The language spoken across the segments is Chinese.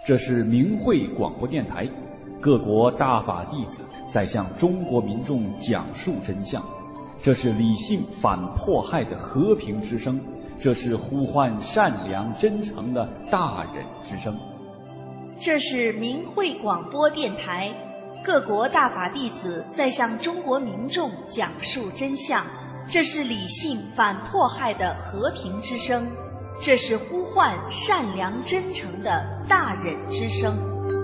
这是明慧广播电台，各国大法弟子在向中国民众讲述真相。这是理性反迫害的和平之声，这是呼唤善良真诚的大忍之声。 这是明慧广播电台，各国大法弟子在向中国民众讲述真相。这是理性反迫害的和平之声，这是呼唤善良真诚的大忍之声。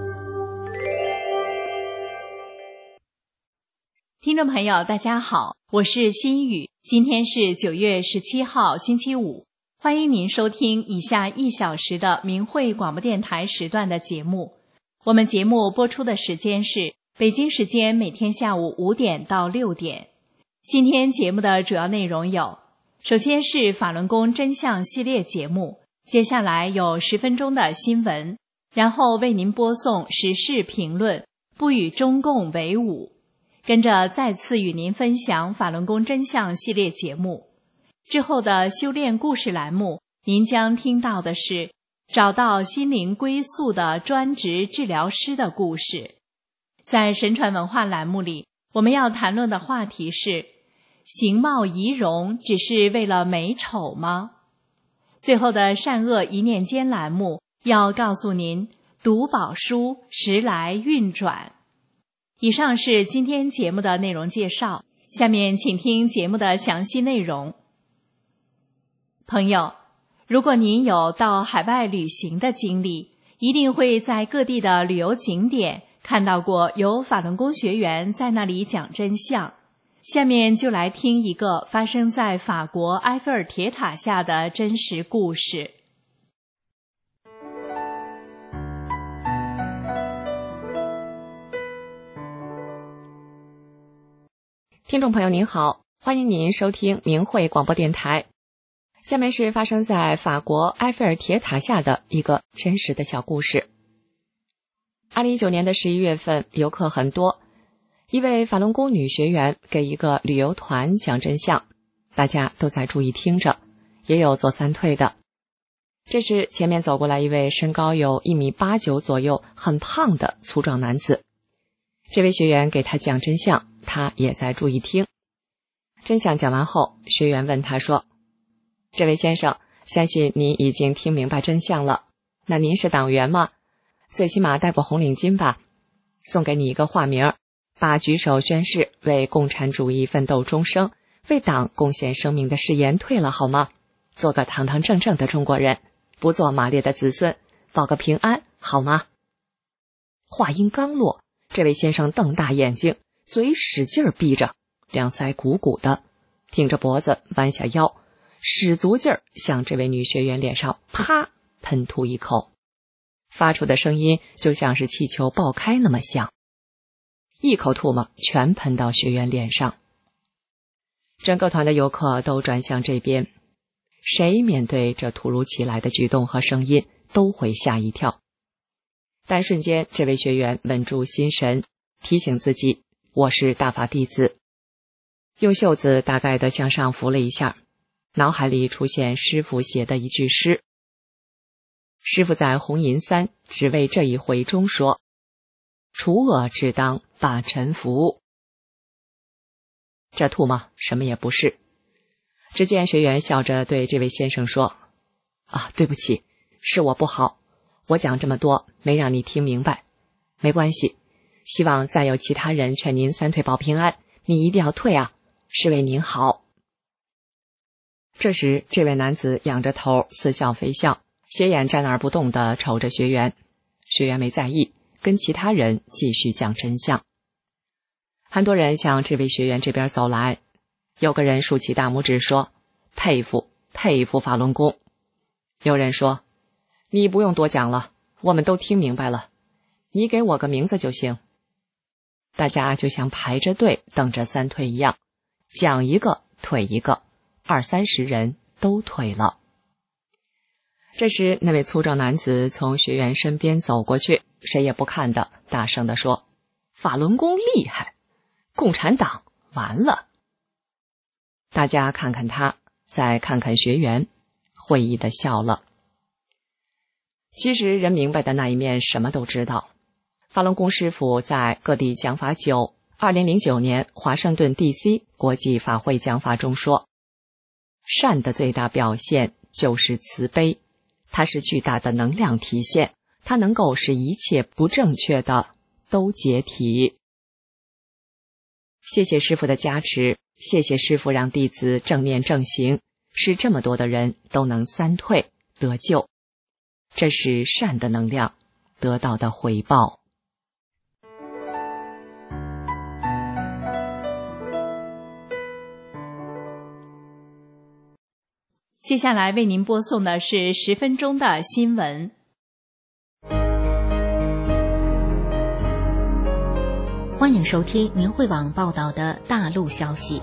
听众朋友大家好，我是心雨，今天是9月17号星期五，欢迎您收听以下1小时的明慧广播电台时段的节目。我们节目播出的时间是北京时间每天下午5点到6点。今天节目的主要内容有，首先是法轮功真相系列节目，接下来有10分钟的新闻，然后为您播送时事评论，不与中共为伍。跟着再次与您分享法轮功真相系列节目。之后的修炼故事栏目，您将听到的是找到心灵归宿的专职治疗师的故事。在神传文化栏目里，我们要谈论的话题是形貌仪容只是为了美丑吗？最后的善恶一念间栏目要告诉您读宝书时来运转。以上是今天节目的内容介绍，下面请听节目的详细内容。朋友，如果您有到海外旅行的经历，一定会在各地的旅游景点看到过有法轮功学员在那里讲真相。下面就来听一个发生在法国埃菲尔铁塔下的真实故事。 听众朋友您好，欢迎您收听明慧广播电台。下面是发生在法国埃菲尔铁塔下的一个真实的小故事。2019年的11月份，游客很多，一位法轮功女学员给一个旅游团讲真相，大家都在注意听着，也有做3退的。这时前面走过来一位身高有1.89米左右，很胖的粗壮男子。这位学员给他讲真相，他也在注意听。真相讲完后，学员问他说，这位先生，相信您已经听明白真相了，那您是党员吗？最起码戴过红领巾吧？送给你一个化名，把举手宣誓为共产主义奋斗终生，为党贡献生命的誓言退了好吗？做个堂堂正正的中国人，不做马列的子孙，保个平安好吗？话音刚落，这位先生瞪大眼睛，嘴使劲闭着，两腮鼓鼓的，挺着脖子弯下腰，使足劲儿向这位女学员脸上啪喷吐一口，发出的声音就像是气球爆开那么响，一口唾沫全喷到学员脸上。整个团的游客都转向这边，谁面对这突如其来的举动和声音都会吓一跳。但瞬间这位学员稳住心神，提醒自己，我是大法弟子，用袖子大概地向上拂了一下，脑海里出现师父写的一句诗。师父在红银3只为这一回中说，除恶只当把臣服。这吐沫什么也不是。只见学员笑着对这位先生说，对不起，是我不好，我讲这么多没让你听明白，没关系，希望再有其他人劝您3退保平安，你一定要退啊，是为您好。这时这位男子仰着头似笑非笑，斜眼站那儿不动地瞅着学员，学员没在意，跟其他人继续讲真相。很多人向这位学员这边走来，有个人竖起大拇指说，佩服佩服法轮功。有人说，你不用多讲了，我们都听明白了，你给我个名字就行。大家就像排着队等着3退一样，讲一个退一个，20-30人都退了。这时那位粗壮男子从学员身边走过去，谁也不看的大声地说，法轮功厉害，共产党完了。大家看看他，再看看学员，会意地笑了。 其实人明白的那一面什么都知道。法轮功师傅在各地讲法久，2009年华盛顿 DC 国际法会讲法中说，善的最大表现就是慈悲，它是巨大的能量体现，它能够使一切不正确的都解体。谢谢师父的加持，谢谢师父让弟子正念正行，使这么多的人都能三退得救，这是善的能量得到的回报。 接下来为您播送的是10分钟的新闻。 欢迎收听明慧网报道的大陆消息。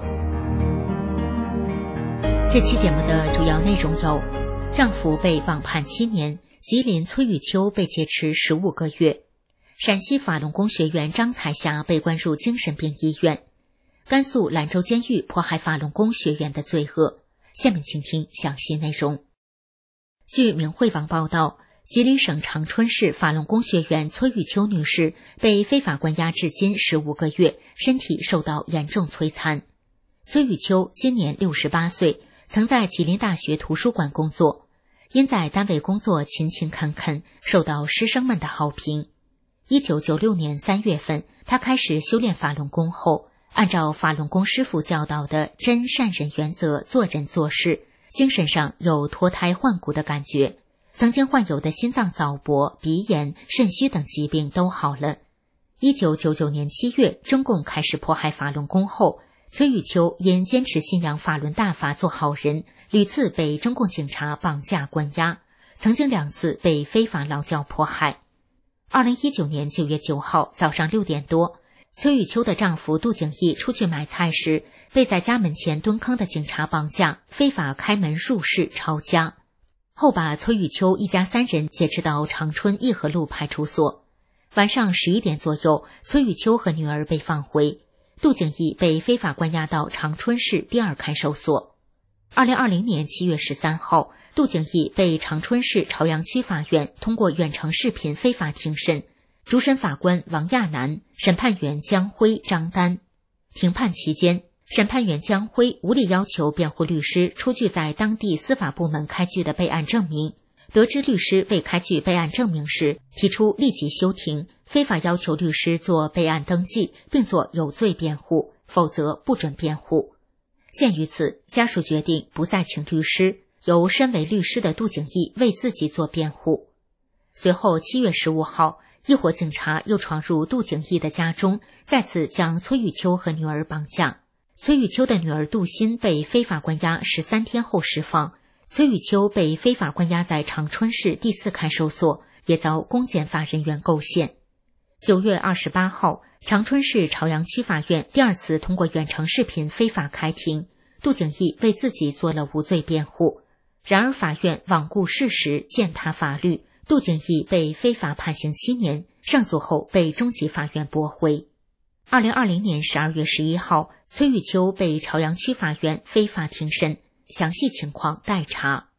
这期节目的主要内容有：丈夫被网判7年，吉林崔玉秋被劫持15个月；陕西法轮功学员张彩霞被关入精神病医院；甘肃兰州监狱迫害法轮功学员的罪恶。下面请听详细内容。据明慧网报道，吉林省长春市法轮功学员崔玉秋女士被非法关押至今15个月，身体受到严重摧残。崔玉秋今年68岁，曾在吉林大学图书馆工作，因在单位工作勤勤恳恳，受到师生们的好评。1996年3月份，她开始修炼法轮功后，按照法轮功师傅教导的真善忍原则做人做事，精神上有脱胎换骨的感觉，曾经患有的心脏早搏、鼻炎、肾虚等疾病都好了。1999年7月，中共开始迫害法轮功后，崔玉秋因坚持信仰法轮大法做好人，屡次被中共警察绑架关押，曾经2次被非法劳教迫害。2019年9月9号早上6点多，崔玉秋的丈夫杜景义出去买菜时，被在家门前蹲坑的警察绑架，非法开门入室抄家，后把崔玉秋一家3人劫持到长春义和路派出所。晚上11点左右，崔玉秋和女儿被放回，杜景义被非法关押到长春市第2看守所。2020年7月13号，杜景义被长春市朝阳区法院通过远程视频非法庭审，主审法官王亚楠、审判员江辉、张丹。庭判期间，审判员江辉无理要求辩护律师出具在当地司法部门开具的备案证明，得知律师未开具备案证明时，提出立即休庭，非法要求律师做备案登记并做有罪辩护，否则不准辩护。鉴于此，家属决定不再请律师，由身为律师的杜景义为自己做辩护。随后7月15号，一伙警察又闯入杜景义的家中，再次将崔玉秋和女儿绑架。崔玉秋的女儿杜鑫被非法关押13天后释放，崔玉秋被非法关押在长春市第4看守所，也遭公检法人员构陷。9月28号，长春市朝阳区法院第2次通过远程视频非法开庭，杜景义为自己做了无罪辩护。然而法院罔顾事实，践踏法律，杜景义被非法判刑7年，上诉后被中级法院驳回。2020年12月11号，崔玉秋被朝阳区法院非法庭审，详细情况待查。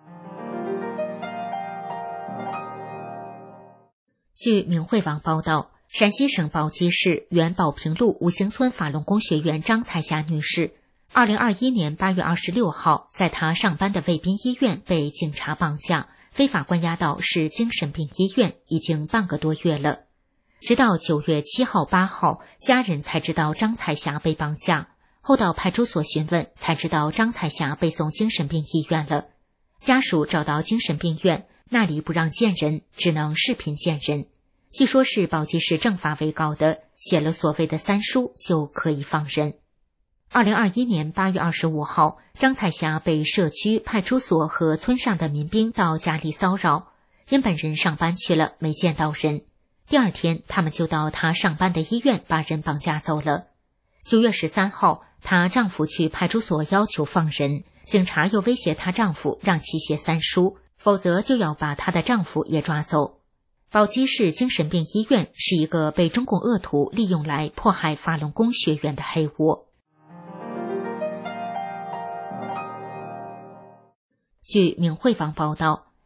据明慧网报道，陕西省宝鸡市原宝平路五行村法轮功学员张彩霞女士2021年8月26号在她上班的卫滨医院被警察绑架，非法关押到市精神病医院，已经半个多月了。直到9月7号、8号，家人才知道张彩霞被绑架，后到派出所询问，才知道张彩霞被送精神病医院了。家属找到精神病院，那里不让见人，只能视频见人。据说是宝鸡市政法委搞的，写了所谓的3书就可以放人。2021年8月25号，张彩霞被社区、派出所和村上的民兵到家里骚扰，因本人上班去了，没见到人。第2天，他们就到她上班的医院把人绑架走了。9月13号，她丈夫去派出所要求放人，警察又威胁她丈夫让其写3书，否则就要把她的丈夫也抓走。宝鸡市精神病医院是一个被中共恶徒利用来迫害法轮功学员的黑窝。据明慧网报道，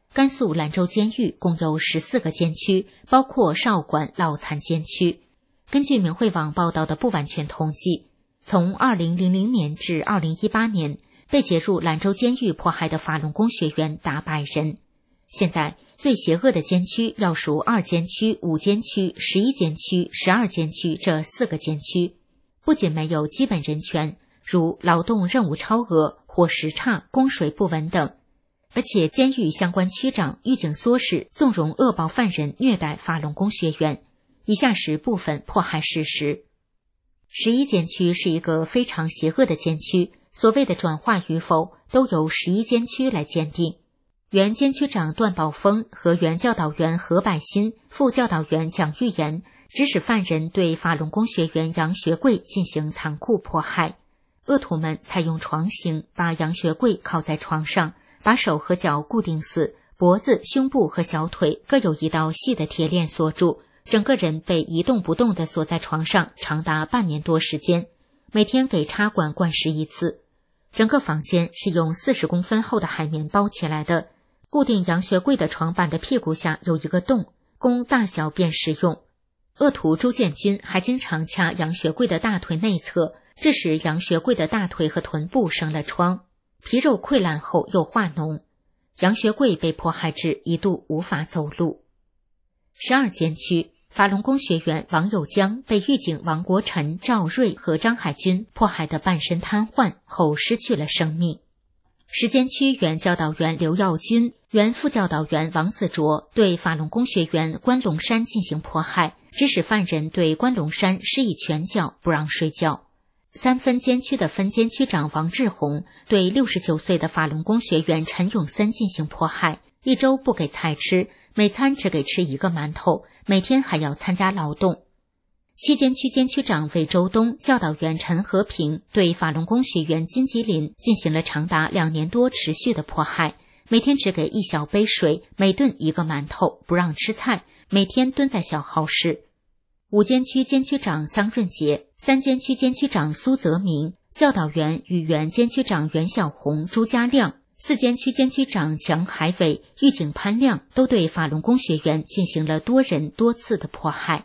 甘肃兰州监狱共有14个监区，包括少管老残监区。根据明慧网报道的不完全统计，从2000年至2018年，被劫入兰州监狱迫害的法轮功学员达100人。现在最邪恶的监区要数2监区、5监区、11监区、12监区这4个监区，不仅没有基本人权，如劳动任务超额、伙食差、供水不稳等，而且监狱相关区长、狱警唆使、纵容恶暴犯人虐待法轮功学员。以下是部分迫害事实。11监区是一个非常邪恶的监区，所谓的转化与否都由11监区来鉴定。原监区长段宝峰和原教导员何百新、副教导员蒋玉岩指使犯人对法轮功学员杨学贵进行残酷迫害。恶徒们采用床刑把杨学贵铐在床上，把手和脚固定死，脖子、胸部和小腿各有一道细的铁链锁住，整个人被一动不动地锁在床上长达半年多时间，每天给插管灌食1次。整个房间是用40公分厚的海绵包起来的，固定杨学贵的床板的屁股下有一个洞，供大小便使用。恶徒朱建军还经常掐杨学贵的大腿内侧，致使杨学贵的大腿和臀部生了疮，皮肉溃烂后又化脓。杨学贵被迫害至一度无法走路。12监区，法轮功学员王友江被狱警王国臣、赵瑞和张海军迫害得半身瘫痪后失去了生命。10监区原教导员刘耀军、原副教导员王子卓对法轮功学员关龙山进行迫害，指使犯人对关龙山施以拳脚，不让睡觉。3分监区的分监区长王志宏对69岁的法轮功学员陈永森进行迫害，1周不给菜吃，每餐只给吃1个馒头，每天还要参加劳动。7监区监区长魏周东、教导员陈和平对法轮功学员金吉林进行了长达2年多持续的迫害，每天只给1小杯水，每顿1个馒头，不让吃菜，每天蹲在小号室。5监区监区长桑润杰、3监区监区长苏泽明、教导员与原监区长袁小红、朱家亮、4监区监区长蒋海伟、狱警潘亮都对法轮功学员进行了多人多次的迫害。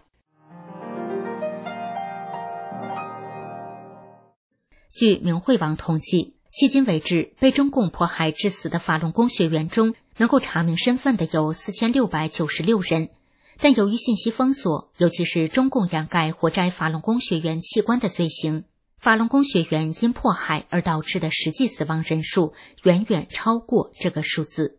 据明慧网统计，迄今为止被中共迫害致死的法轮功学员中，能够查明身份的有4696人，但由于信息封锁，尤其是中共掩盖活摘法轮功学员器官的罪行，法轮功学员因迫害而导致的实际死亡人数远远超过这个数字。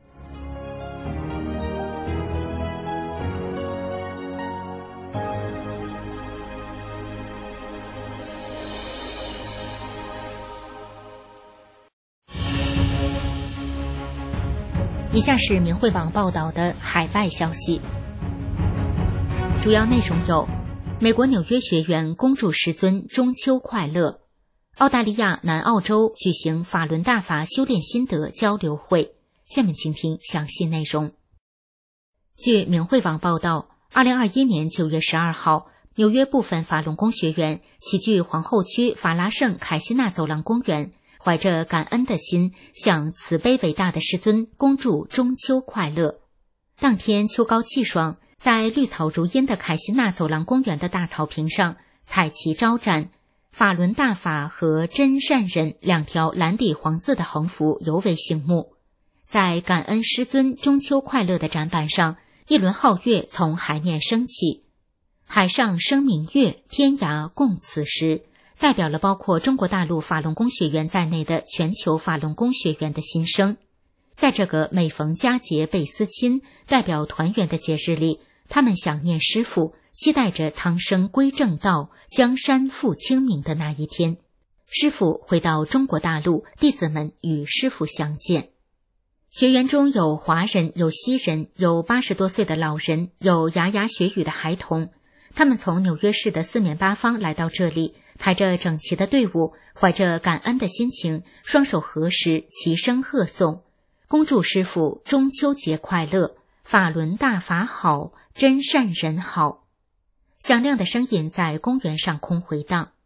以下是明慧网报道的海外消息，主要内容有：美国纽约学院恭祝师尊中秋快乐；澳大利亚南澳洲举行法轮大法修炼心得交流会。下面请听详细内容。据明慧网报道，2021年9月12号，纽约部分法轮功学员齐聚皇后区法拉盛凯西纳走廊公园，怀着感恩的心，向慈悲伟大的师尊恭祝中秋快乐。当天秋高气爽，在绿草如茵的凯西纳走廊公园的大草坪上，彩旗招展，法轮大法和真善忍2条蓝底黄字的横幅尤为醒目。在感恩师尊中秋快乐的展板上，一轮皓月从海面升起，海上生明月，天涯共此时，代表了包括中国大陆法轮功学员在内的全球法轮功学员的心声。在这个每逢佳节倍思亲，代表团圆的节日里，他们想念师父，期待着苍生归正道，江山复清明的那一天。师父回到中国大陆，弟子们与师父相见。学员中有华人，有西人，有80多岁的老人，有牙牙学语的孩童。他们从纽约市的四面八方来到这里，排着整齐的队伍，怀着感恩的心情，双手合十，齐声贺颂，恭祝师父中秋节快乐，法轮大法好，真善人好。响亮的声音在公园上空回荡。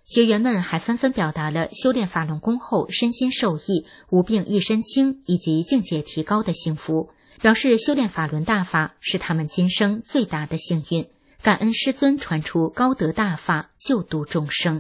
学员们还纷纷表达了修炼法轮功后身心受益、无病一身轻以及境界提高的幸福，表示修炼法轮大法是他们今生最大的幸运，感恩师尊传出高德大法，救度众生。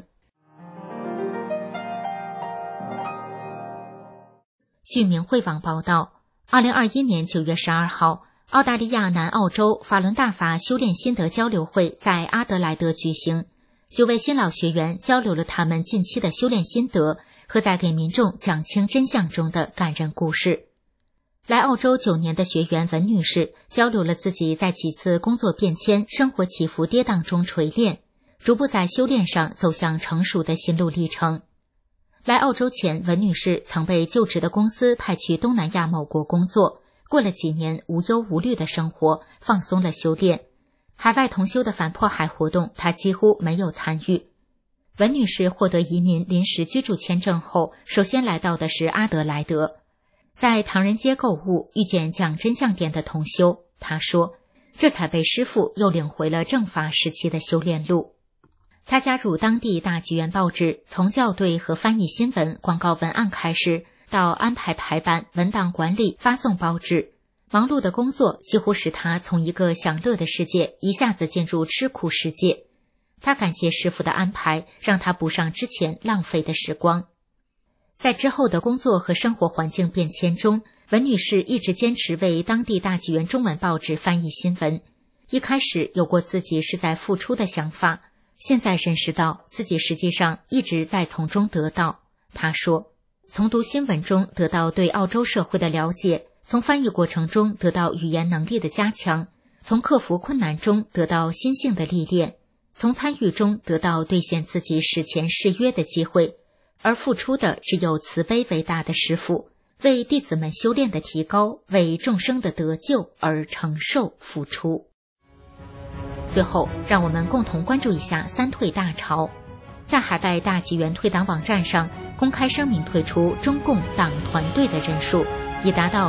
据明慧网报道，2021年9月12号，澳大利亚南澳洲法轮大法修炼心得交流会在阿德莱德举行，9位新老学员交流了他们近期的修炼心得和在给民众讲清真相中的感人故事。来澳洲9年的学员文女士交流了自己在几次工作变迁、生活起伏跌宕中锤炼，逐步在修炼上走向成熟的心路历程。来澳洲前，文女士曾被就职的公司派去东南亚某国工作，过了几年无忧无虑的生活，放松了修炼。海外同修的反迫害活动，她几乎没有参与。文女士获得移民临时居住签证后，首先来到的是阿德莱德，在唐人街购物，遇见讲真相点的同修，她说，这才被师父又领回了正法时期的修炼路。他加入当地大纪元报纸，从校对和翻译新闻、广告文案开始，到安排排版、文档管理、发送报纸。忙碌的工作几乎使他从一个享乐的世界一下子进入吃苦世界。他感谢师父的安排，让他补上之前浪费的时光。在之后的工作和生活环境变迁中，文女士一直坚持为当地大纪元中文报纸翻译新闻。一开始有过自己是在付出的想法，现在认识到自己实际上一直在从中得到。他说，从读新闻中得到对澳洲社会的了解，从翻译过程中得到语言能力的加强，从克服困难中得到心性的历练，从参与中得到兑现自己史前誓约的机会，而付出的只有慈悲伟大的师父，为弟子们修炼的提高，为众生的得救而承受付出。最后，让我们共同关注一下三退大潮。在海外大纪元退党网站上公开声明退出中共党团队的人数已达到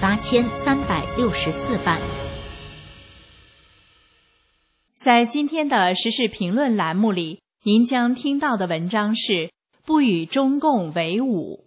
38364万。 在今天的时事评论栏目里，您将听到的文章是不与中共为伍。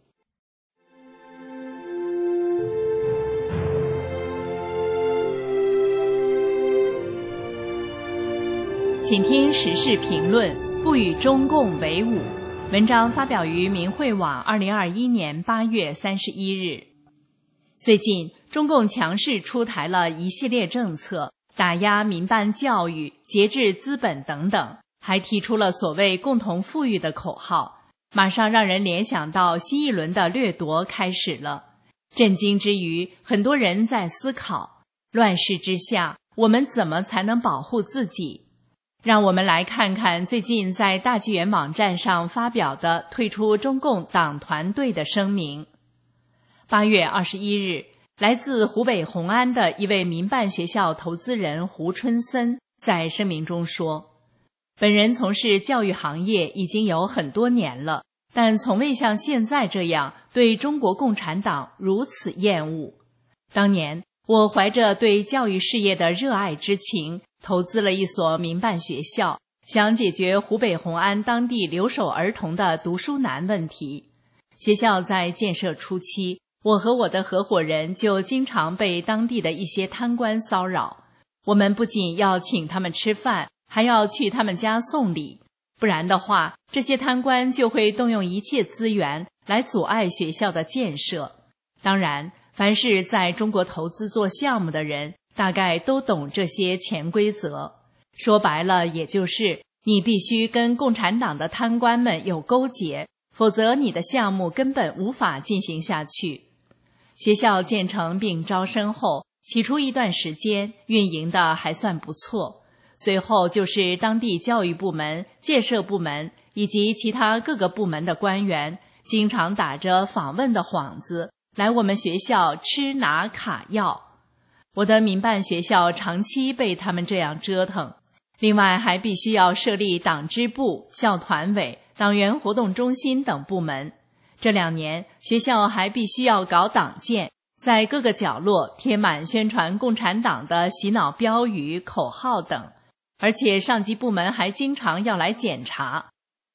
请听时事评论，不与中共为伍。文章发表于明慧网2021年8月31日。最近，中共强势出台了一系列政策，打压民办教育、节制资本等等，还提出了所谓共同富裕的口号，马上让人联想到新一轮的掠夺开始了。震惊之余，很多人在思考，乱世之下，我们怎么才能保护自己？让我们来看看最近在大纪元网站上发表的退出中共党团队的声明。8月21日，来自湖北红安的一位民办学校投资人胡春森在声明中说，本人从事教育行业已经有很多年了，但从未像现在这样对中国共产党如此厌恶。当年，我怀着对教育事业的热爱之情，投资了一所民办学校，想解决湖北红安当地留守儿童的读书难问题。学校在建设初期，我和我的合伙人就经常被当地的一些贪官骚扰。我们不仅要请他们吃饭，还要去他们家送礼，不然的话，这些贪官就会动用一切资源来阻碍学校的建设。当然，凡是在中国投资做项目的人，大概都懂这些潜规则。说白了，也就是你必须跟共产党的贪官们有勾结，否则你的项目根本无法进行下去。学校建成并招生后，起初一段时间运营的还算不错，随后就是当地教育部门、建设部门以及其他各个部门的官员经常打着访问的幌子来我们学校吃拿卡要。我的民办学校长期被他们这样折腾，另外还必须要设立党支部、校团委、党员活动中心等部门。这2年，学校还必须要搞党建，在各个角落贴满宣传共产党的洗脑标语、口号等，而且上级部门还经常要来检查。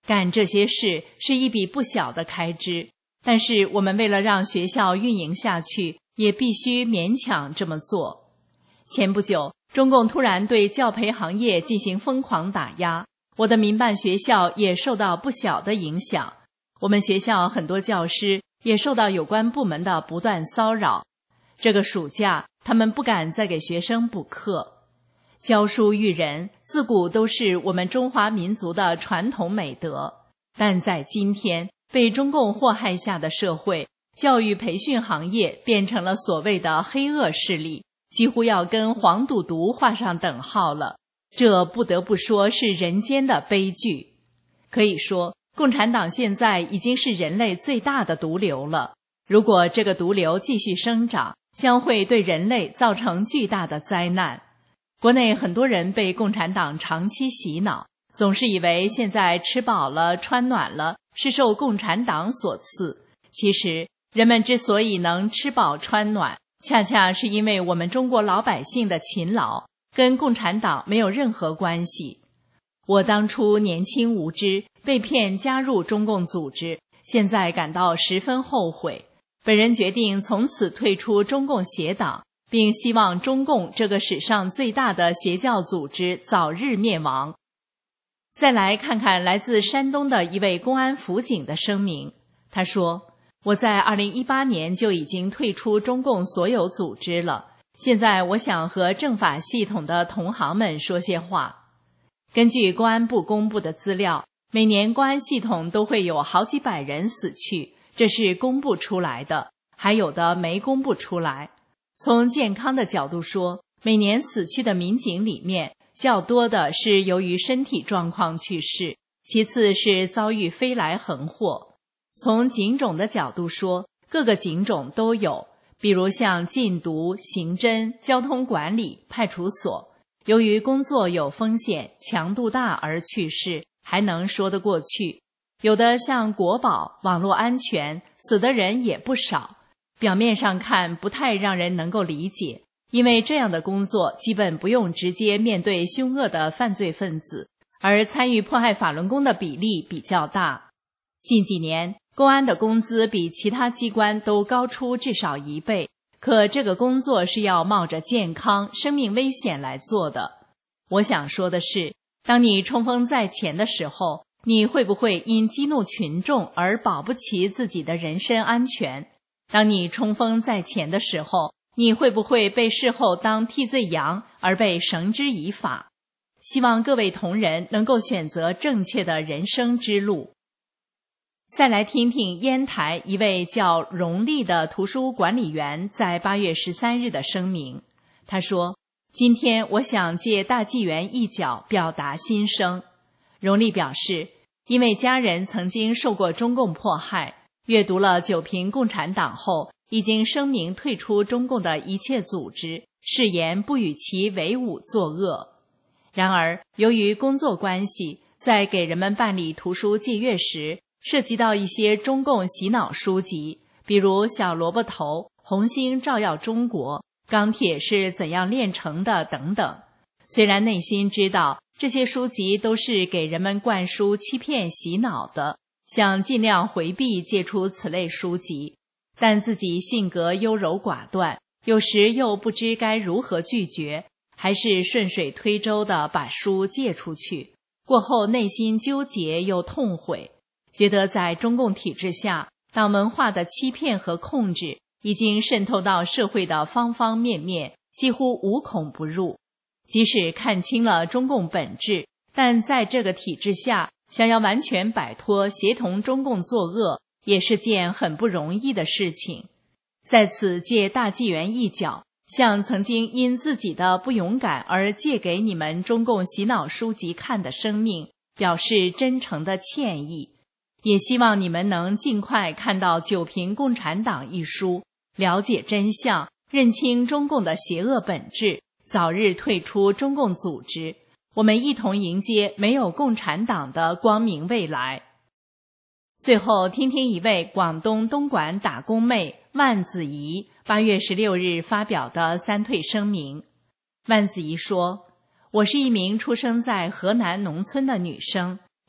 干这些事是一笔不小的开支，但是我们为了让学校运营下去，也必须勉强这么做。前不久，中共突然对教培行业进行疯狂打压，我的民办学校也受到不小的影响。我们学校很多教师也受到有关部门的不断骚扰。这个暑假，他们不敢再给学生补课。教书育人自古都是我们中华民族的传统美德，但在今天被中共祸害下的社会，教育培训行业变成了所谓的黑恶势力，几乎要跟黄赌毒画上等号了。这不得不说是人间的悲剧。可以说，共产党现在已经是人类最大的毒瘤了。如果这个毒瘤继续生长，将会对人类造成巨大的灾难。国内很多人被共产党长期洗脑，总是以为现在吃饱了穿暖了是受共产党所赐。其实人们之所以能吃饱穿暖，恰恰是因为我们中国老百姓的勤劳，跟共产党没有任何关系。我当初年轻无知，被骗加入中共组织，现在感到十分后悔。本人决定从此退出中共邪党，并希望中共这个史上最大的邪教组织早日灭亡。再来看看来自山东的一位公安辅警的声明，他说：我在2018年就已经退出中共所有组织了，现在我想和政法系统的同行们说些话。根据公安部公布的资料，每年公安系统都会有好几百人死去，这是公布出来的，还有的没公布出来。从健康的角度说，每年死去的民警里面，较多的是由于身体状况去世，其次是遭遇飞来横祸。从警种的角度说，各个警种都有，比如像禁毒、刑侦、交通管理、派出所，由于工作有风险、强度大而去世，还能说得过去。有的像国保、网络安全，死的人也不少，表面上看不太让人能够理解，因为这样的工作基本不用直接面对凶恶的犯罪分子，而参与迫害法轮功的比例比较大。近几年，公安的工资比其他机关都高出至少1倍，可这个工作是要冒着健康、生命危险来做的。我想说的是，当你冲锋在前的时候，你会不会因激怒群众而保不齐自己的人身安全？当你冲锋在前的时候，你会不会被事后当替罪羊而被绳之以法？希望各位同仁能够选择正确的人生之路。再来听听烟台一位叫荣利的图书管理员在8月13日的声明。他说：今天我想借大纪元一角表达心声。荣利表示，因为家人曾经受过中共迫害，阅读了九评共产党后，已经声明退出中共的一切组织，誓言不与其为伍作恶。然而，由于工作关系，在给人们办理图书借阅时，涉及到一些中共洗脑书籍，比如《小萝卜头》、《红星照耀中国》、《钢铁是怎样炼成的》等等。虽然内心知道这些书籍都是给人们灌输欺骗洗脑的，想尽量回避借出此类书籍，但自己性格优柔寡断，有时又不知该如何拒绝，还是顺水推舟地把书借出去。过后内心纠结又痛悔，觉得在中共体制下，党文化的欺骗和控制已经渗透到社会的方方面面，几乎无孔不入。即使看清了中共本质，但在这个体制下，想要完全摆脱协同中共作恶，也是件很不容易的事情。在此借大纪元一角，向曾经因自己的不勇敢而借给你们中共洗脑书籍看的生命，表示真诚的歉意。也希望你们能尽快看到《九评共产党》一书，了解真相，认清中共的邪恶本质，早日退出中共组织，我们一同迎接没有共产党的光明未来。最后听听一位广东东莞打工妹万子怡8月16日发表的3退声明。万子怡说：我是一名出生在河南农村的女生，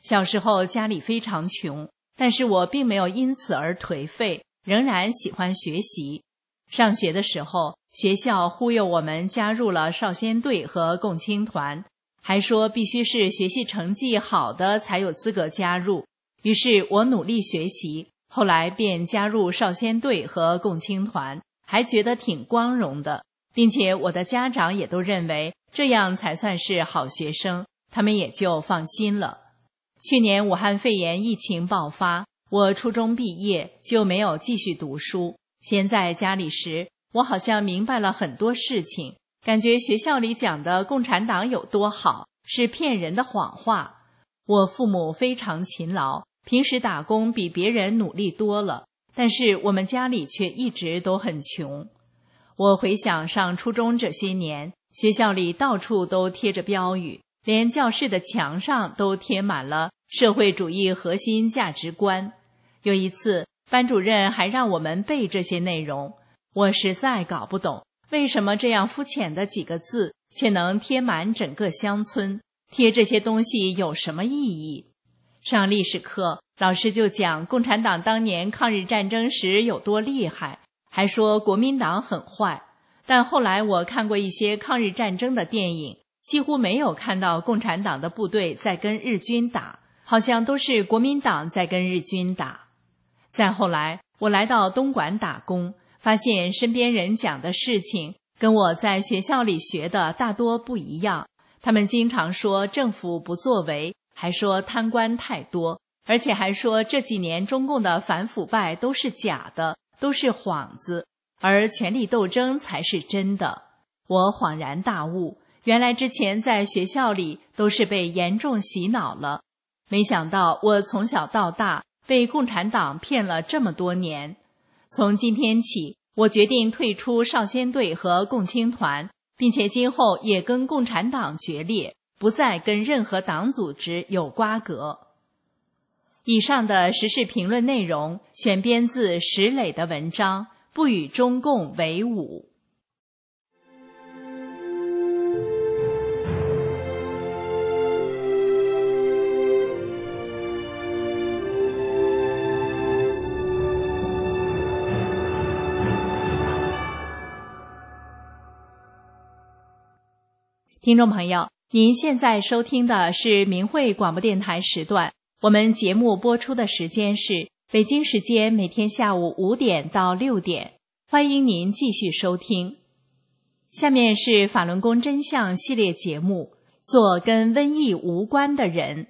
小时候家里非常穷，但是我并没有因此而颓废，仍然喜欢学习。上学的时候，学校忽悠我们加入了少先队和共青团，还说必须是学习成绩好的才有资格加入。于是我努力学习，后来便加入少先队和共青团，还觉得挺光荣的，并且我的家长也都认为这样才算是好学生，他们也就放心了。去年武汉肺炎疫情爆发，我初中毕业就没有继续读书。闲在家里时，我好像明白了很多事情，感觉学校里讲的共产党有多好，是骗人的谎话。我父母非常勤劳，平时打工比别人努力多了，但是我们家里却一直都很穷。我回想上初中这些年，学校里到处都贴着标语，连教室的墙上都贴满了社会主义核心价值观。有一次，班主任还让我们背这些内容，我实在搞不懂，为什么这样肤浅的几个字却能贴满整个乡村？贴这些东西有什么意义？上历史课，老师就讲共产党当年抗日战争时有多厉害，还说国民党很坏。但后来我看过一些抗日战争的电影，几乎没有看到共产党的部队在跟日军打，好像都是国民党在跟日军打。再后来，我来到东莞打工，发现身边人讲的事情跟我在学校里学的大多不一样。他们经常说政府不作为，还说贪官太多，而且还说这几年中共的反腐败都是假的，都是幌子，而权力斗争才是真的。我恍然大悟，原来之前在学校里都是被严重洗脑了。没想到我从小到大被共产党骗了这么多年。从今天起，我决定退出少先队和共青团，并且今后也跟共产党决裂，不再跟任何党组织有瓜葛。以上的时事评论内容选编自石磊的文章《不与中共为伍》。听众朋友，您现在收听的是明慧广播电台时段，我们节目播出的时间是北京时间每天下午5点到6点，欢迎您继续收听。下面是法轮功真相系列节目，做跟瘟疫无关的人。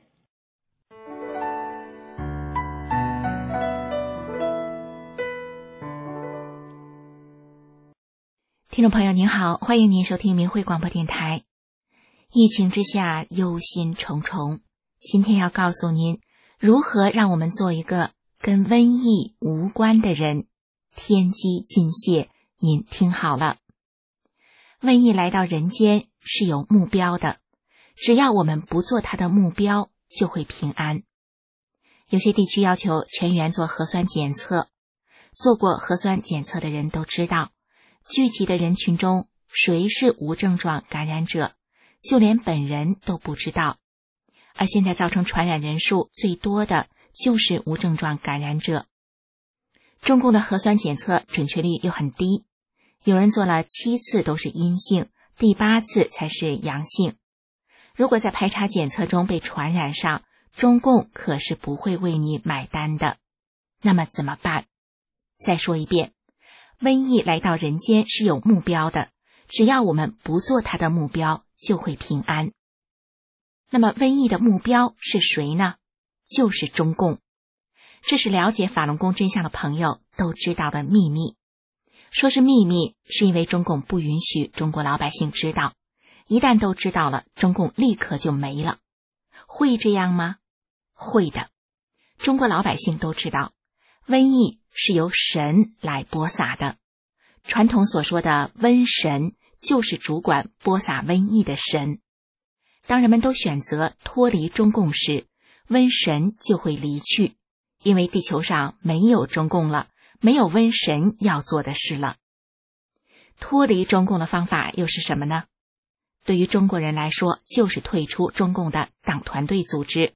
听众朋友您好，欢迎您收听明慧广播电台。疫情之下忧心忡忡，今天要告诉您如何让我们做一个跟瘟疫无关的人。天机尽泄，您听好了。瘟疫来到人间是有目标的，只要我们不做它的目标，就会平安。有些地区要求全员做核酸检测，做过核酸检测的人都知道，聚集的人群中谁是无症状感染者，就连本人都不知道。而现在造成传染人数最多的就是无症状感染者。中共的核酸检测准确率又很低，有人做了7次都是阴性，第8次才是阳性。如果在排查检测中被传染上，中共可是不会为你买单的。那么怎么办？再说一遍，瘟疫来到人间是有目标的，只要我们不做它的目标，就会平安。那么瘟疫的目标是谁呢？就是中共。这是了解法轮功真相的朋友都知道的秘密。说是秘密，是因为中共不允许中国老百姓知道，一旦都知道了，中共立刻就没了。会这样吗？会的。中国老百姓都知道，瘟疫是由神来播撒的。传统所说的瘟神，就是主管播撒瘟疫的神。当人们都选择脱离中共时，瘟神就会离去，因为地球上没有中共了，没有瘟神要做的事了。脱离中共的方法又是什么呢？对于中国人来说，就是退出中共的党团队组织，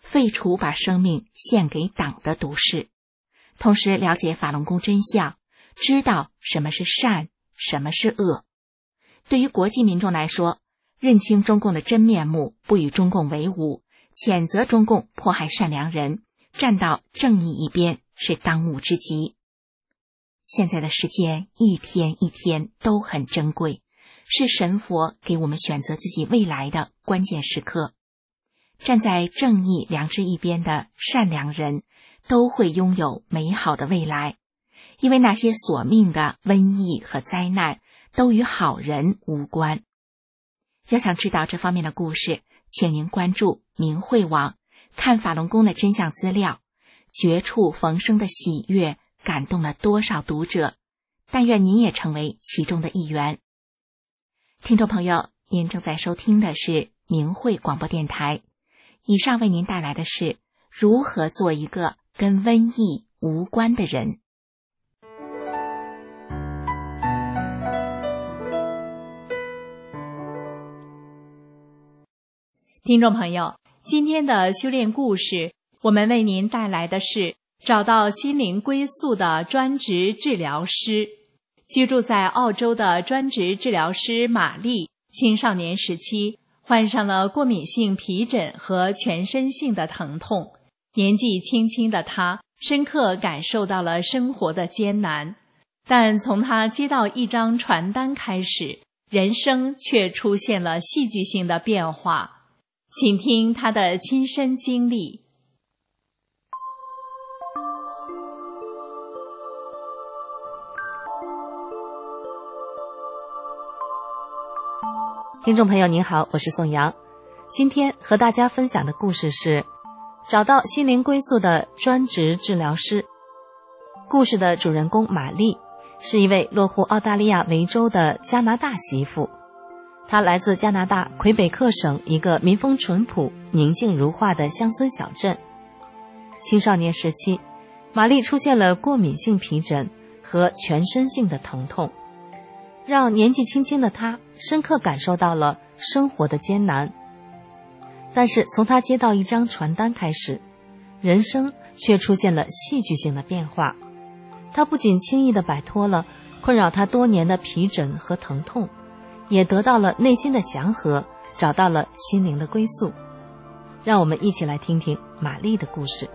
废除把生命献给党的毒誓，同时了解法轮功真相，知道什么是善，什么是恶。对于国际民众来说，认清中共的真面目，不与中共为伍，谴责中共迫害善良人，站到正义一边，是当务之急。现在的时间一天一天都很珍贵，是神佛给我们选择自己未来的关键时刻。站在正义良知一边的善良人都会拥有美好的未来，因为那些索命的瘟疫和灾难都与好人无关。要想知道这方面的故事，请您关注明慧网，看法轮功的真相资料。绝处逢生的喜悦感动了多少读者，但愿您也成为其中的一员。听众朋友，您正在收听的是明慧广播电台，以上为您带来的是如何做一个跟瘟疫无关的人。 听众朋友，今天的修炼故事，我们为您带来的是找到心灵归宿的专职治疗师。居住在澳洲的专职治疗师玛丽，青少年时期患上了过敏性皮疹和全身性的疼痛。年纪轻轻的她深刻感受到了生活的艰难，但从她接到一张传单开始，人生却出现了戏剧性的变化。请听她的亲身经历。 听众朋友您好，我是宋阳。今天和大家分享的故事是找到心灵归宿的专职治疗师。故事的主人公玛丽是一位落户澳大利亚维州的加拿大媳妇，她来自加拿大魁北克省一个民风淳朴、宁静如画的乡村小镇。青少年时期，玛丽出现了过敏性皮疹和全身性的疼痛，让年纪轻轻的她深刻感受到了生活的艰难。但是从她接到一张传单开始，人生却出现了戏剧性的变化。她不仅轻易地摆脱了困扰她多年的皮疹和疼痛，也得到了内心的祥和，找到了心灵的归宿。让我们一起来听听玛丽的故事。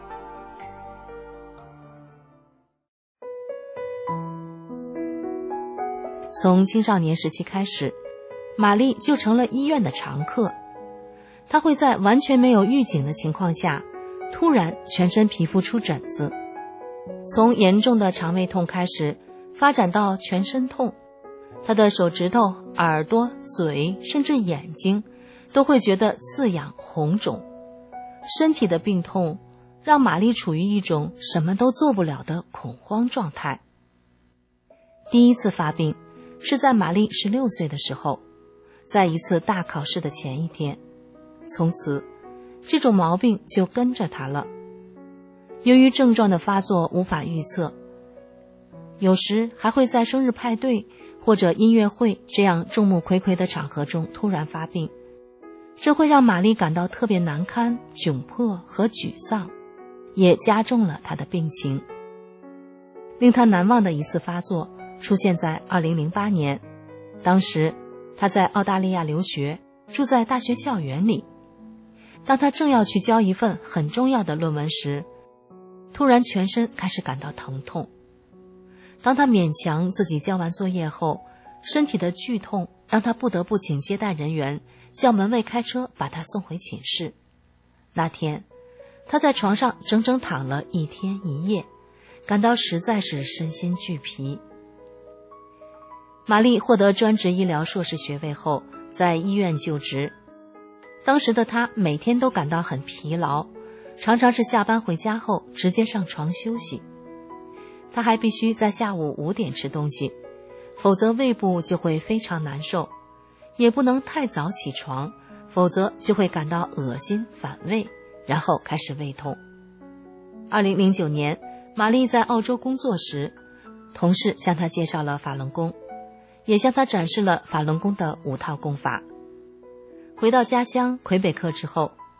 从青少年时期开始，玛丽就成了医院的常客。她会在完全没有预警的情况下，突然全身皮肤出疹子，从严重的肠胃痛开始，发展到全身痛。她的手指头、耳朵、嘴，甚至眼睛都会觉得刺痒红肿。身体的病痛让玛丽处于一种什么都做不了的恐慌状态。第一次发病是在玛丽16岁的时候，在一次大考试的前一天。从此这种毛病就跟着她了。由于症状的发作无法预测，有时还会在生日派对或者音乐会这样众目睽睽的场合中突然发病，这会让玛丽感到特别难堪、窘迫和沮丧，也加重了她的病情。令她难忘的一次发作出现在2008年，当时她在澳大利亚留学，住在大学校园里。当她正要去交一份很重要的论文时，突然全身开始感到疼痛。当她勉强自己交完作业后，身体的剧痛让她不得不请接待人员叫门卫开车把她送回寝室。那天她在床上整整躺了1天1夜，感到实在是身心俱疲。玛丽获得专职医疗硕士学位后，在医院就职。当时的她每天都感到很疲劳，常常是下班回家后直接上床休息。她还必须在下午5点吃东西，否则胃部就会非常难受，也不能太早起床，否则就会感到恶心反胃，然后开始胃痛。2009年，玛丽在澳洲工作时，同事向她介绍了法轮功，也向她展示了法轮功的5套功法。回到家乡魁北克之后，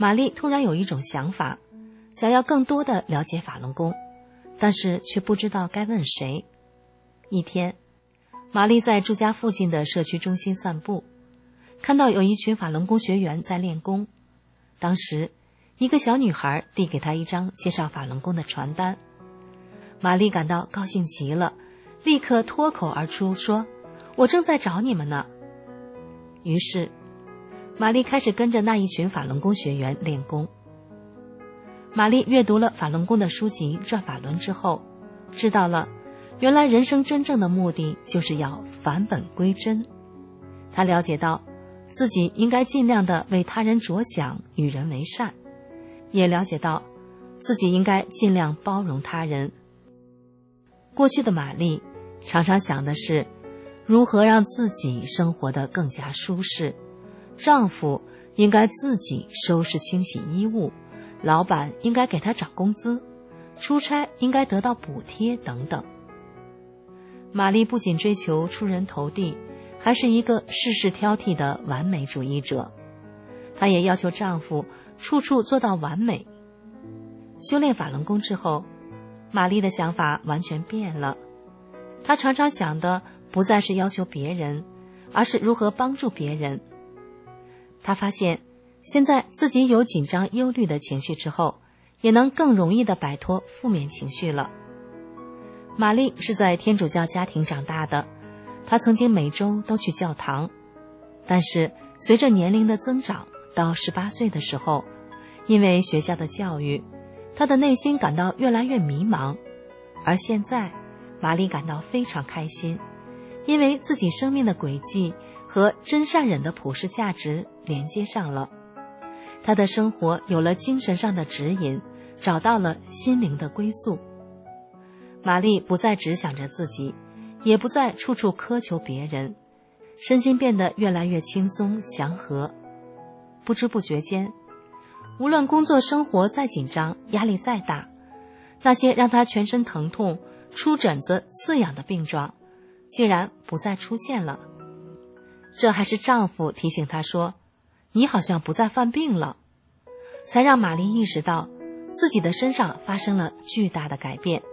玛丽突然有一种想法，想要更多的了解法轮功，但是却不知道该问谁。一天，玛丽在住家附近的社区中心散步，看到有一群法轮功学员在练功。当时，一个小女孩递给她一张介绍法轮功的传单。玛丽感到高兴极了，立刻脱口而出说：“我正在找你们呢。”于是，玛丽开始跟着那一群法轮功学员练功。玛丽阅读了法轮功的书籍《转法轮》之后，知道了原来人生真正的目的就是要返本归真。她了解到自己应该尽量的为他人着想，与人为善，也了解到自己应该尽量包容他人。过去的玛丽常常想的是如何让自己生活得更加舒适，丈夫应该自己收拾清洗衣物，老板应该给他涨工资，出差应该得到补贴等等。玛丽不仅追求出人头地，还是一个事事挑剔的完美主义者。她也要求丈夫处处做到完美。修炼法轮功之后，玛丽的想法完全变了。她常常想的不再是要求别人，而是如何帮助别人。她发现现在自己有紧张忧虑的情绪之后，也能更容易地摆脱负面情绪了。玛丽是在天主教家庭长大的，她曾经每周都去教堂，但是随着年龄的增长，到18岁的时候，因为学校的教育，她的内心感到越来越迷茫。而现在，玛丽感到非常开心，因为自己生命的轨迹和真善忍的普世价值连接上了。她的生活有了精神上的指引，找到了心灵的归宿。玛丽不再只想着自己，也不再处处苛求别人，身心变得越来越轻松祥和。不知不觉间，无论工作生活再紧张，压力再大，那些让她全身疼痛、出疹子、刺痒的病状竟然不再出现了。这还是丈夫提醒她说：“你好像不再犯病了”，才让玛丽意识到自己的身上发生了巨大的改变。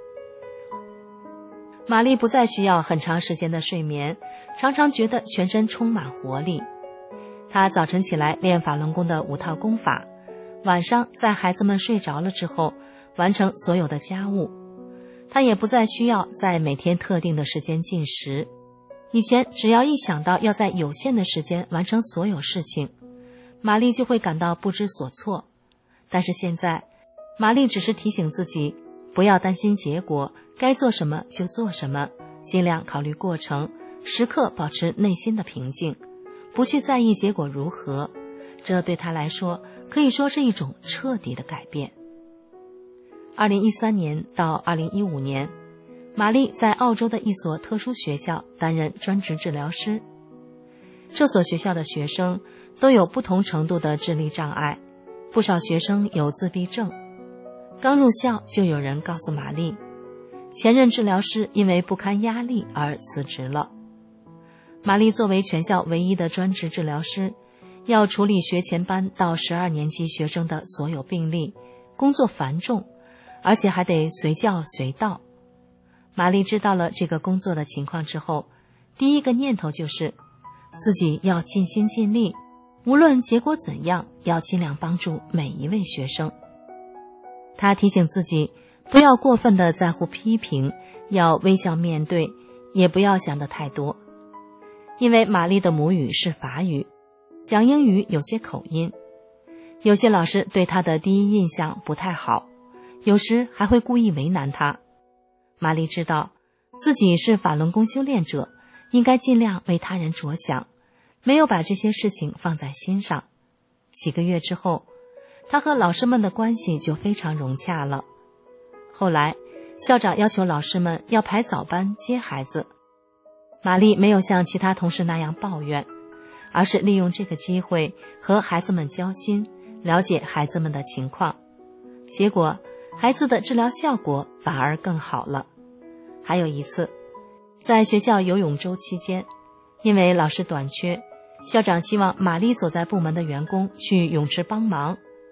玛丽不再需要很长时间的睡眠，常常觉得全身充满活力。她早晨起来练法轮功的5套功法，晚上在孩子们睡着了之后完成所有的家务。她也不再需要在每天特定的时间进食。以前只要一想到要在有限的时间完成所有事情，玛丽就会感到不知所措。但是现在，玛丽只是提醒自己不要担心结果，该做什么就做什么，尽量考虑过程，时刻保持内心的平静，不去在意结果如何。这对她来说可以说是一种彻底的改变。2013年到2015年，玛丽在澳洲的一所特殊学校担任专职治疗师。这所学校的学生都有不同程度的智力障碍，不少学生有自闭症。刚入校就有人告诉玛丽，前任治疗师因为不堪压力而辞职了。玛丽作为全校唯一的专职治疗师，要处理学前班到12年级学生的所有病例，工作繁重，而且还得随叫随到。玛丽知道了这个工作的情况之后，第一个念头就是自己要尽心尽力，无论结果怎样，要尽量帮助每一位学生。她提醒自己不要过分地在乎批评，要微笑面对，也不要想得太多。因为玛丽的母语是法语，讲英语有些口音，有些老师对她的第一印象不太好，有时还会故意为难她。玛丽知道自己是法轮功修炼者，应该尽量为他人着想，没有把这些事情放在心上。几个月之后，她和老师们的关系就非常融洽了。后来，校长要求老师们要排早班接孩子。玛丽没有像其他同事那样抱怨，而是利用这个机会和孩子们交心，了解孩子们的情况。结果，孩子的治疗效果反而更好了。还有一次，在学校游泳周期间，因为老师短缺，校长希望玛丽所在部门的员工去泳池帮忙。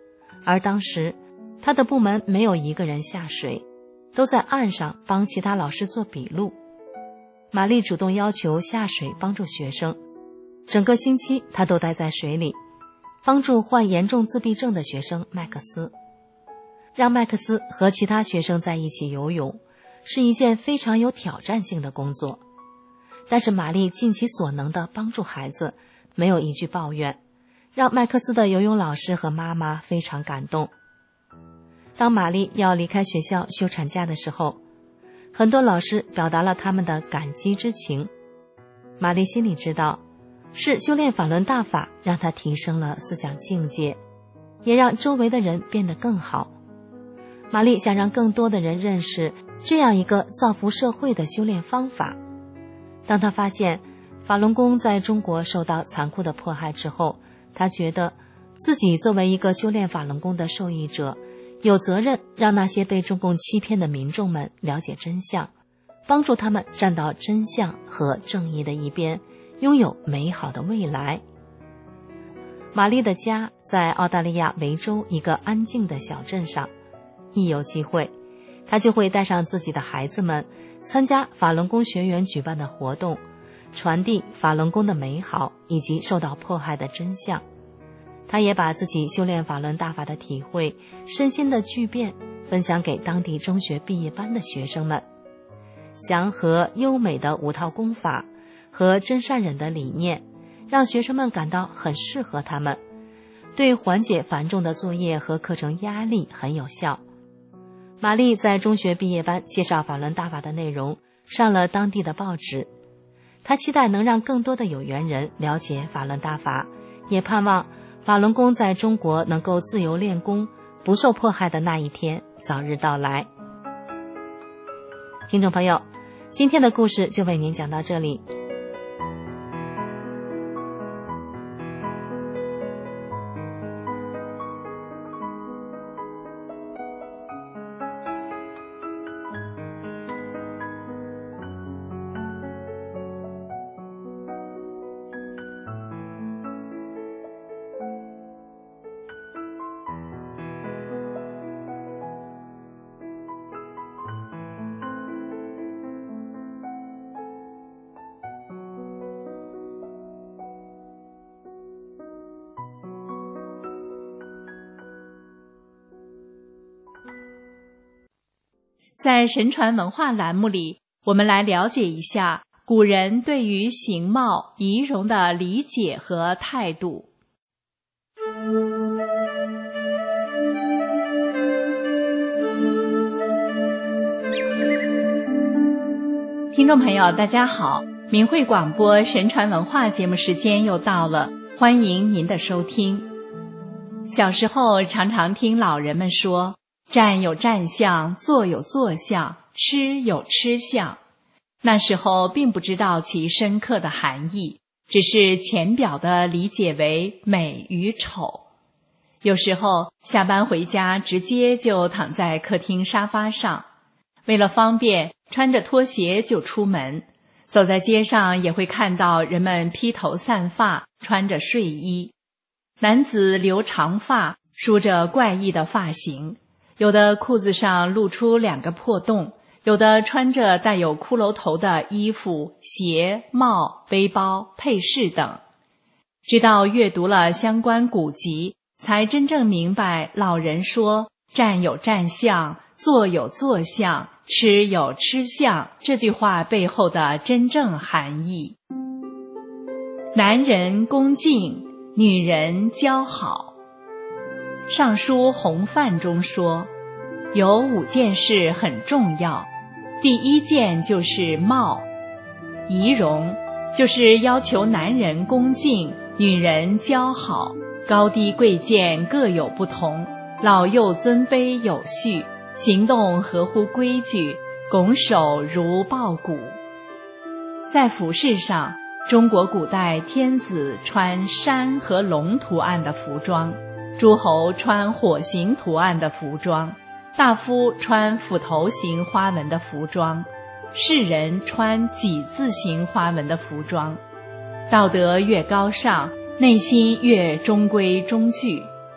而当时他的部门没有一个人下水，都在岸上帮其他老师做笔录。玛丽主动要求下水帮助学生，整个星期她都待在水里，帮助患严重自闭症的学生麦克斯。让麦克斯和其他学生在一起游泳是一件非常有挑战性的工作，但是玛丽尽其所能地帮助孩子，没有一句抱怨，让麦克斯的游泳老师和妈妈非常感动。当玛丽要离开学校休产假的时候，很多老师表达了他们的感激之情。玛丽心里知道，是修炼法轮大法让她提升了思想境界，也让周围的人变得更好。玛丽想让更多的人认识这样一个造福社会的修炼方法。当她发现法轮功在中国受到残酷的迫害之后，她觉得自己作为一个修炼法轮功的受益者，有责任让那些被中共欺骗的民众们了解真相，帮助他们站到真相和正义的一边，拥有美好的未来。玛丽的家在澳大利亚维州一个安静的小镇上，一有机会，她就会带上自己的孩子们参加法轮功学员举办的活动，传递法轮功的美好以及受到迫害的真相。他也把自己修炼法轮大法的体会、身心的巨变分享给当地中学毕业班的学生们。祥和优美的5套功法和真善忍的理念，让学生们感到很适合他们，对缓解繁重的作业和课程压力很有效。玛丽在中学毕业班介绍法轮大法的内容上了当地的报纸，她期待能让更多的有缘人了解法轮大法，也盼望法轮功在中国能够自由练功，不受迫害的那一天早日到来。听众朋友，今天的故事就为您讲到这里。 在神传文化栏目里，我们来了解一下古人对于形貌、仪容的理解和态度。听众朋友，大家好，明慧广播神传文化节目时间又到了，欢迎您的收听。小时候常常听老人们说，站有站相，坐有坐相，吃有吃相。那时候并不知道其深刻的含义，只是浅表的理解为美与丑。有时候下班回家直接就躺在客厅沙发上，为了方便，穿着拖鞋就出门。走在街上也会看到人们披头散发，穿着睡衣。男子留长发，梳着怪异的发型，有的裤子上露出2个破洞，有的穿着带有骷髅头的衣服、鞋、帽、背包、配饰等。直到阅读了相关古籍，才真正明白老人说站有站相，坐有坐相，吃有吃相这句话背后的真正含义。男人恭敬，女人姣好。尚书洪范中说，有5件事很重要，第1件就是貌。仪容就是要求男人恭敬，女人姣好，高低贵贱各有不同，老幼尊卑有序，行动合乎规矩，拱手如抱鼓。在服饰上，中国古代天子穿山和龙图案的服装，诸侯穿火形图案的服装，大夫穿斧头形花纹的服装，士人穿几字形花纹的服装。道德越高尚，内心越中规中矩。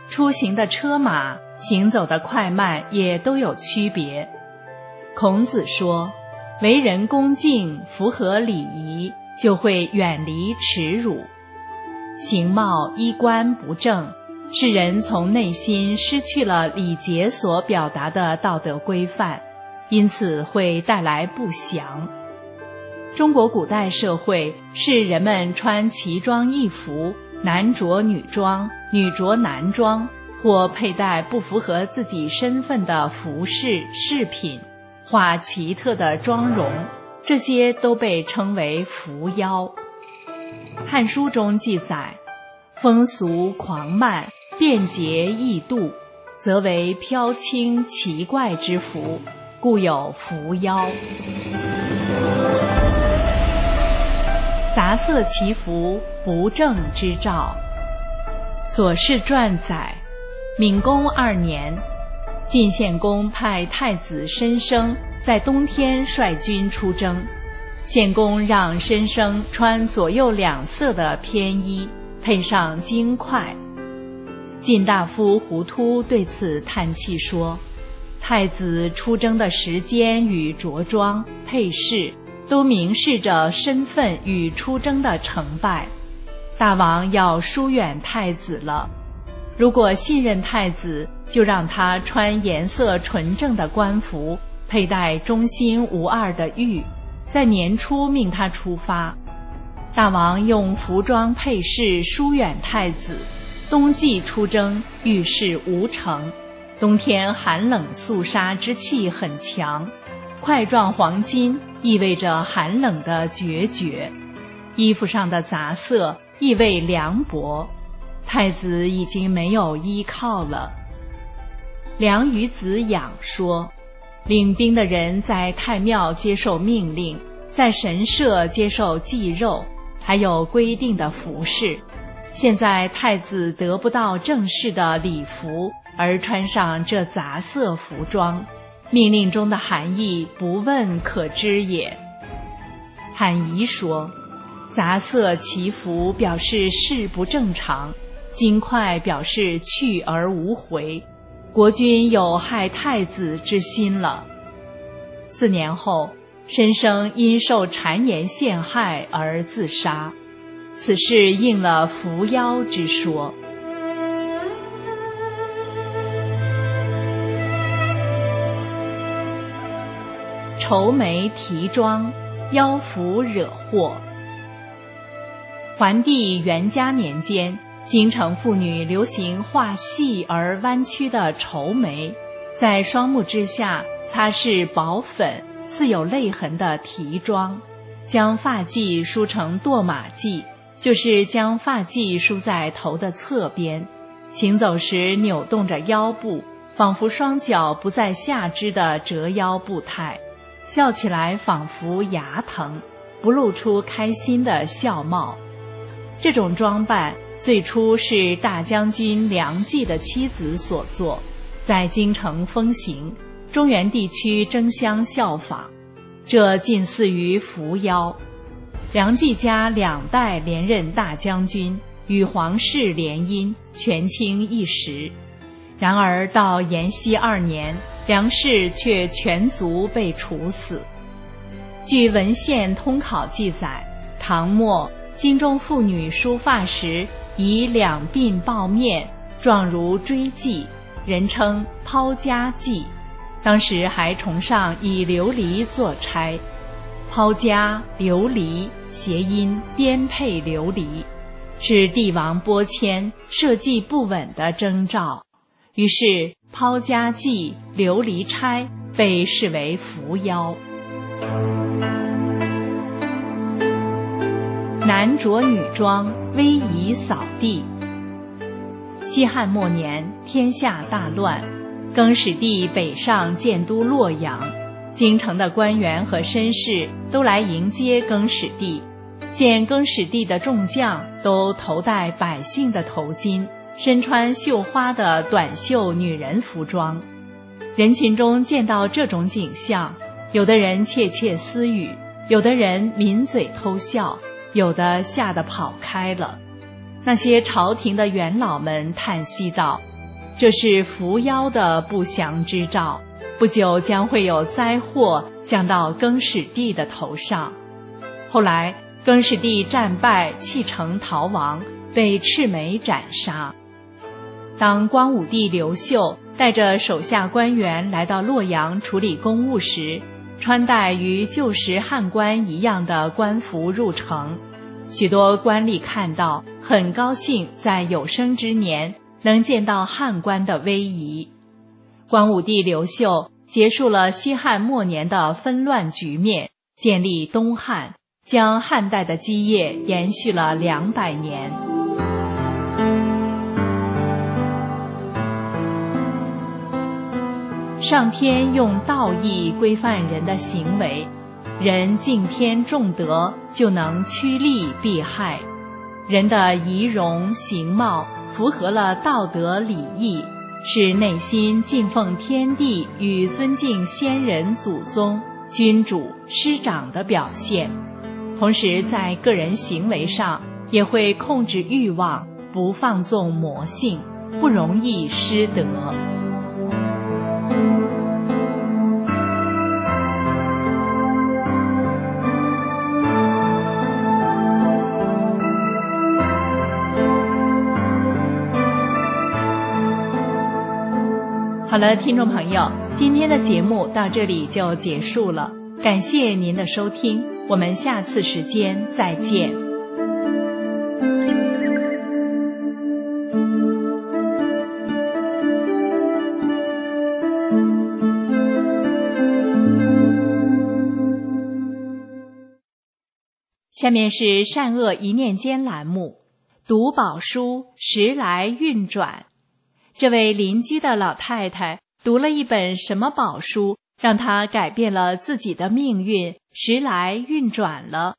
出行的车马，行走的快慢也都有区别。孔子说，为人恭敬，符合礼仪，就会远离耻辱。形貌衣冠不正，是人从内心失去了礼节所表达的道德规范，因此会带来不祥。中国古代社会是人们穿奇装异服，男着女装，女着男装，或佩戴不符合自己身份的服饰饰品，画奇特的妆容，这些都被称为伏妖。汉书中记载，风俗狂慢，便捷易度，则为飘轻奇怪之服，故有伏妖。杂色其服，不正之兆。左氏传载，闵公2年，晋献公派太子申生在冬天率军出征，献公让申生穿左右2色的偏衣，配上金块。晋大夫胡突对此叹气说，太子出征的时间与着装配饰都明示着身份与出征的成败，大王要疏远太子了。如果信任太子，就让他穿颜色纯正的官服，佩戴忠心无二的玉，在年初命他出发。大王用服装配饰疏远太子，冬季出征，遇事无成。冬天寒冷肃杀之气很强，块状黄金意味着寒冷的决绝，衣服上的杂色意味凉薄，太子已经没有依靠了。梁于子养说，领兵的人在太庙接受命令，在神社接受祭肉，还有规定的服饰。现在太子得不到正式的礼服，而穿上这杂色服装，命令中的含义不问可知也。韩仪说，杂色其服表示事不正常，金块表示去而无回，国君有害太子之心了。4年后，申生因受谗言陷害而自杀，此事应了伏妖之说。愁眉提妆，妖符惹祸。桓帝元嘉年间，京城妇女流行画细而弯曲的愁眉，在双目之下擦拭薄粉似有泪痕的提妆，将发髻梳成堕马髻，就是将发髻梳在头的侧边，行走时扭动着腰部，仿佛双脚不在下肢的折腰步态，笑起来仿佛牙疼，不露出开心的笑貌。这种装扮最初是大将军梁冀的妻子所做，在京城风行，中原地区争相效仿，这近似于伏妖。梁冀家2代连任大将军，与皇室联姻，权倾一时。然而到延熙2年，梁氏却全族被处死。据文献通考记载，唐末京中妇女梳发时以2鬓抱面，状如锥髻，人称抛家髻。当时还崇尚以琉璃做钗，抛家琉璃谐音颠沛流离，是帝王拨迁社稷不稳的征兆。于是抛家髻、琉璃钗被视为伏妖。男着女装，威仪扫地。西汉末年，天下大乱，更始帝北上建都洛阳，京城的官员和绅士都来迎接更始帝。见更始帝的众将都头戴百姓的头巾，身穿绣花的短袖女人服装。人群中见到这种景象，有的人窃窃私语，有的人抿嘴偷笑，有的吓得跑开了。那些朝廷的元老们叹息道： 这是伏妖的不祥之兆，不久将会有灾祸降到更始帝的头上。后来更始帝战败，弃城逃亡，被赤眉斩杀。当光武帝刘秀带着手下官员来到洛阳处理公务时，穿戴与旧时汉官一样的官服入城，许多官吏看到，很高兴在有生之年能见到汉官的威仪。光武帝刘秀结束了西汉末年的纷乱局面，建立东汉，将汉代的基业延续了200年。上天用道义规范人的行为，人敬天重德，就能趋利避害。人的仪容形貌符合了道德礼义，是内心敬奉天地与尊敬先人祖宗、君主、师长的表现。同时在个人行为上也会控制欲望，不放纵魔性，不容易失德。好了，听众朋友，今天的节目到这里就结束了，感谢您的收听，我们下次时间再见。下面是善恶一念间栏目，读宝书，时来运转。这位邻居的老太太读了一本什么宝书，让她改变了自己的命运，时来运转了。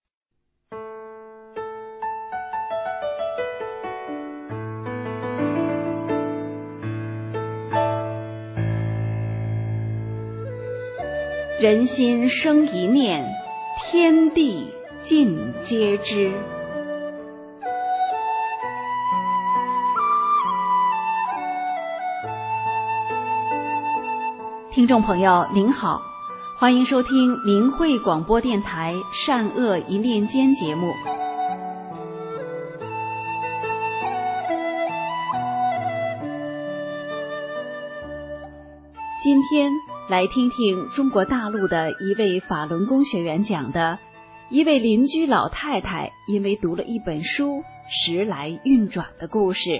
人心生一念，天地尽皆知。听众朋友您好，欢迎收听明慧广播电台善恶一念间节目。今天来听听中国大陆的一位法轮功学员讲的一位邻居老太太因为读了一本书时来运转的故事。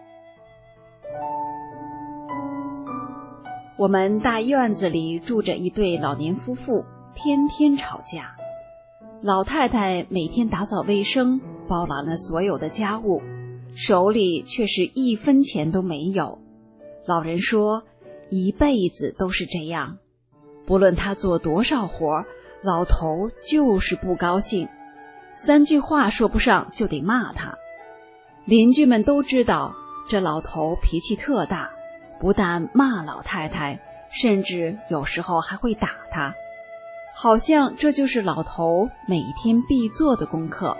我们大院子里住着一对老年夫妇，天天吵架。老太太每天打扫卫生，包揽了所有的家务，手里却是1分钱都没有。老人说，一辈子都是这样，不论他做多少活，老头就是不高兴，3句话说不上就得骂他。邻居们都知道这老头脾气特大，不但骂老太太，甚至有时候还会打她，好像这就是老头每天必做的功课。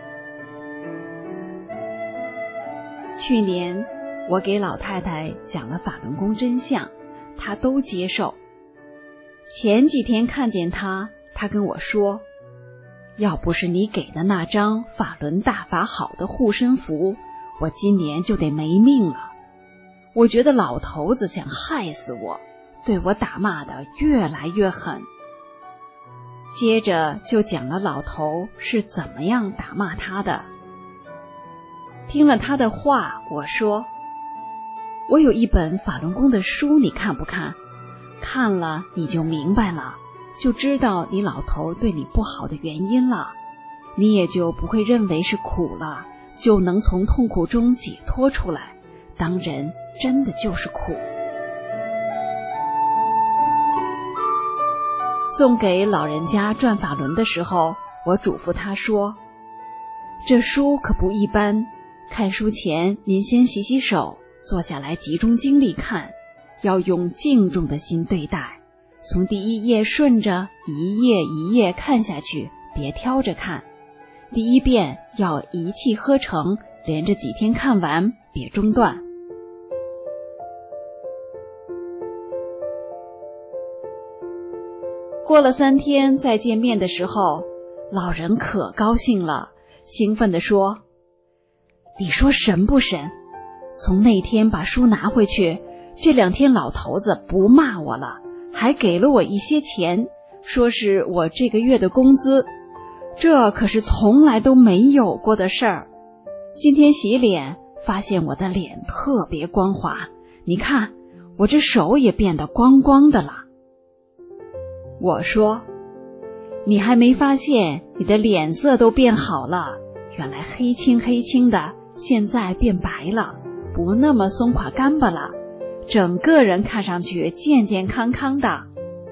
去年我给老太太讲了法轮功真相，她都接受。前几天看见她跟我说，要不是你给的那张法轮大法好的护身符，我今年就得没命了。我觉得老头子想害死我，对我打骂的越来越狠。接着就讲了老头是怎么样打骂他的。听了他的话，我说，我有一本法轮功的书，你看不看？看了你就明白了，就知道你老头对你不好的原因了，你也就不会认为是苦了，就能从痛苦中解脱出来。当人真的就是苦。送给老人家转法轮的时候，我嘱咐他说，这书可不一般，看书前您先洗洗手，坐下来集中精力看，要用敬重的心对待，从第1页顺着一页一页看下去，别挑着看。第1遍要一气呵成，连着几天看完，别中断。 过了3天再见面的时候，老人可高兴了，兴奋地说：你说神不神？从那天把书拿回去，这2天老头子不骂我了，还给了我一些钱，说是我这个月的工资，这可是从来都没有过的事儿。今天洗脸，发现我的脸特别光滑，你看我这手也变得光光的了。我说：你还没发现你的脸色都变好了，原来黑青黑青的，现在变白了，不那么松垮干巴了，整个人看上去健健康康的。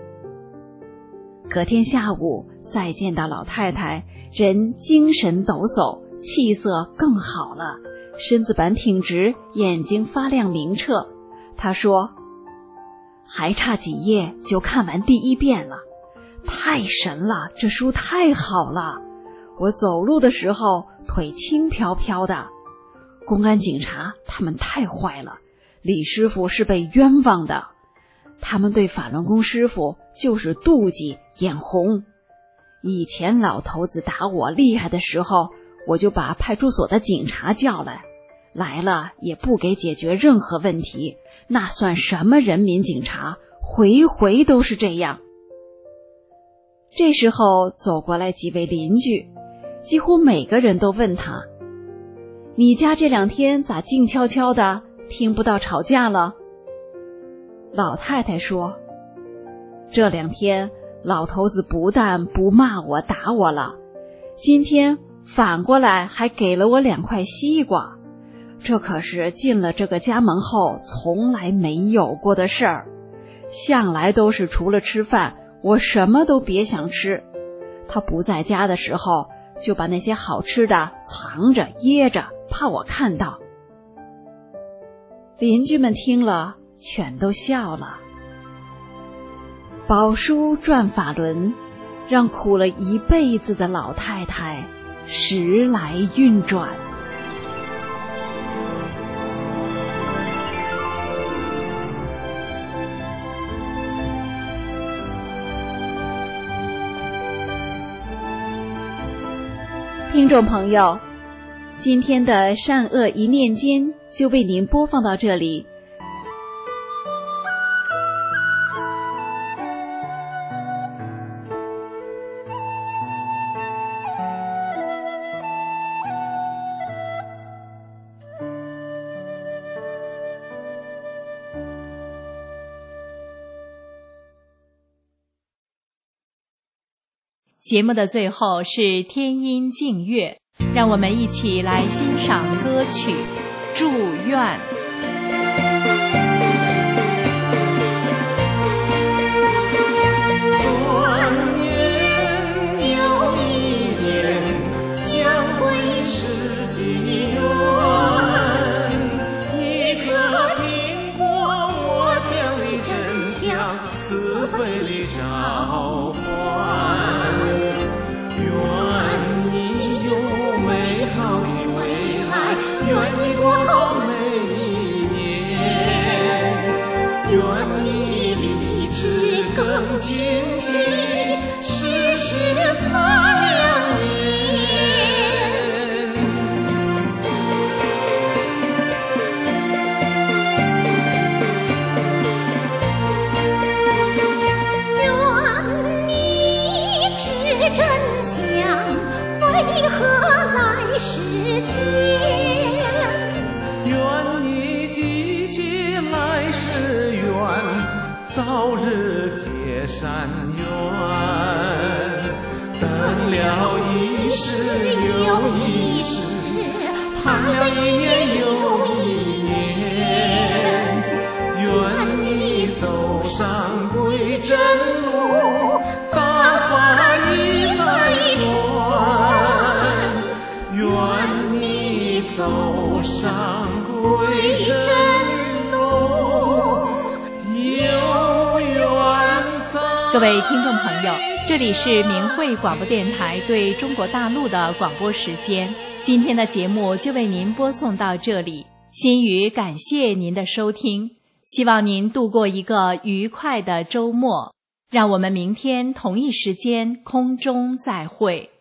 隔天下午再见到老太太，人精神抖擞，气色更好了，身子板挺直，眼睛发亮明澈。她说：还差几页就看完第1遍了，太神了，这书太好了，我走路的时候腿轻飘飘的。公安警察他们太坏了，李师傅是被冤枉的，他们对法轮功师傅就是妒忌眼红。以前老头子打我厉害的时候，我就把派出所的警察叫来了也不给解决任何问题，那算什么人民警察，回回都是这样。这时候走过来几位邻居，几乎每个人都问他：你家这2天咋静悄悄的，听不到吵架了？老太太说：这2天老头子不但不骂我打我了，今天反过来还给了我2块西瓜，这可是进了这个家门后从来没有过的事儿，向来都是除了吃饭我什么都别想吃。他不在家的时候就把那些好吃的藏着掖着，怕我看到。邻居们听了全都笑了。宝书转法轮，让苦了一辈子的老太太时来运转。听众朋友，今天的善恶一念间就为您播放到这里。 节目的最后是天音净乐，让我们一起来欣赏歌曲《祝愿》。 转眼又一年，相会是几缘。你可听过我讲的真相，慈悲的召唤。愿你有美好的未来，愿你过好每一年，愿你理智更清晰，时时擦亮眼。愿你知真相，为何来世间？愿你记起来世缘，早日结善缘。等了一世又一世，盼了一年又一年。愿你走上归真路，大法一再传。愿你走上归真路，有缘在。 各位听众朋友，这里是明慧广播电台对中国大陆的广播时间。今天的节目就为您播送到这里，心语感谢您的收听，希望您度过一个愉快的周末。 让我们明天同一时间空中再会。